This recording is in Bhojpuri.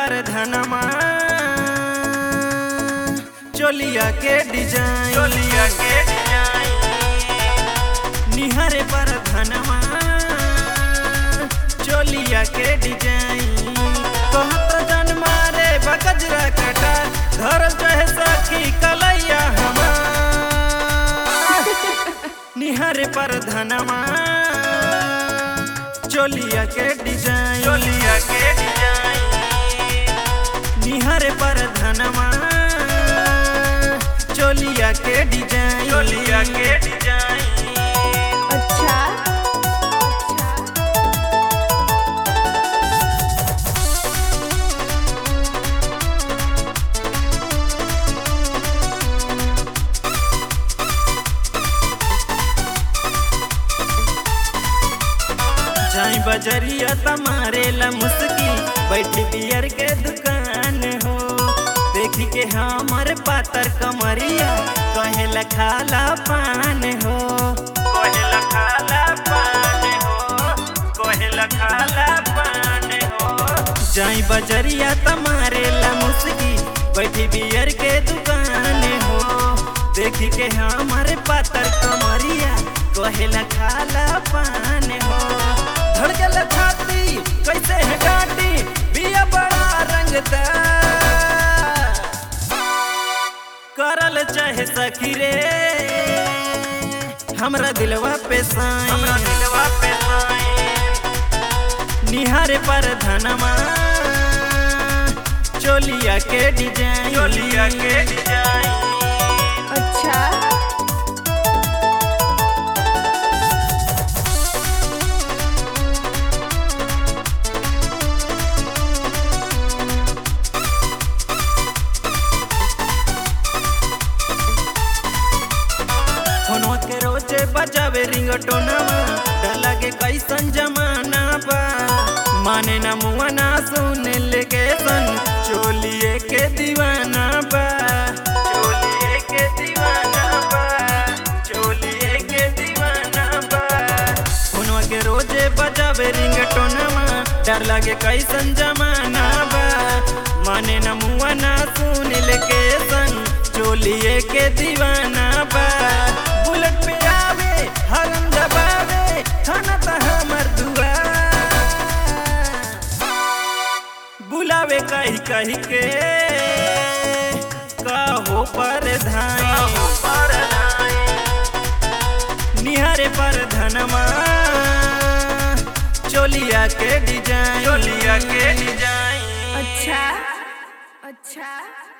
पर धनमा चोलिया के डिजाइन निहरे पर धनमा चोलिया के डिजाइन कहत जन्मा रे बगजरा कटा घर चाहे सखी कलैया हमार निहरे पर धनमा चोलिया के डिजाइन निहरे पर धनमा चोलिया के डिजाइन अच्छा जाई बजरिया तमारे ला मुस्की बैठी बियर के दुकान हो देखी के हमर पातर कमरिया कहेला खाला पान हो जाई बजरिया तमारे ला मुस्की बैठी बियर के दुकान हो देखी के हमर पातर कमरिया कहेला खाला पान हो धड़कल छाती कैसे है डांटी बिया बड़ा रंगदार करल चाहे सखी रे हमरा दिलवा पे साईं निहारे पर धनमा चोलिया के डिजाइन अच्छा फोनवा के रोजे बजावे रिंगटोनवा डाला के कैसन जमाना बा माने ना मुआ ना सुने लेके सन चोलिए के दीवाना बा फोनवा के रोजे बजावे रिंगटोनवा डर लागे कैसन जमाना बा माने ना मुआ ना सुने लेके सन चोलिए के दीवाना बा बुलेट पे आवे हरम दबावे थाना ता हमर दुआ बुलावे कही के कहो पर धाई निहरे पर धनमा चोलिया के डिजाइन अच्छा अच्छा